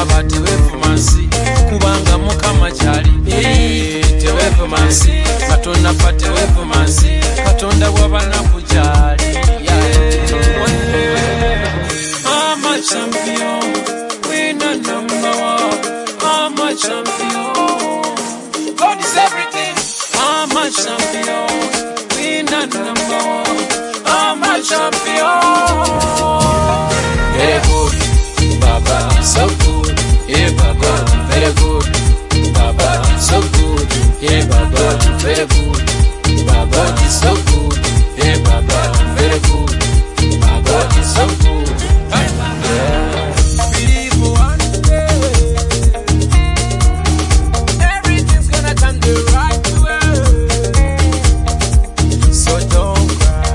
aba tewefumansi kubanga mukama kyali tewefumansi katonda fa tewefumansi katonda bw'abanaku kyali I'm a champion, winner number one. I'm a champion, God is everything. I'm a champion, winner number one. I'm a champion. Very good, Baba, so good. Yeah, Baba, very good. Baba, so good. Yeah, Baba, very good. Baba is so good. Yeah, Baba, very good. Baba is so good. Believe one day everything's gonna come the right way. So don't cry,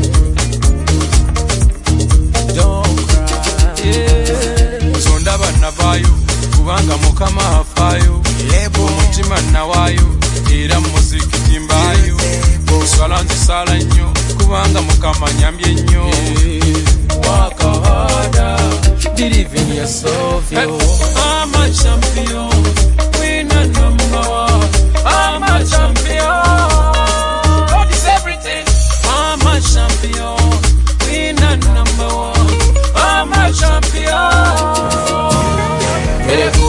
don't cry. Yeah. Sonda bana bayo kubanga mukama afayo omutima nawayo era muzikiti mbayo swala nzisala nnyo kubanga mukama nyambye nnyo. Work harder, believe in yourself, yo. I'm a champion, winner number one. I'm a champion, God is everything. I'm a champion, winner number one. I'm a champion. Very good.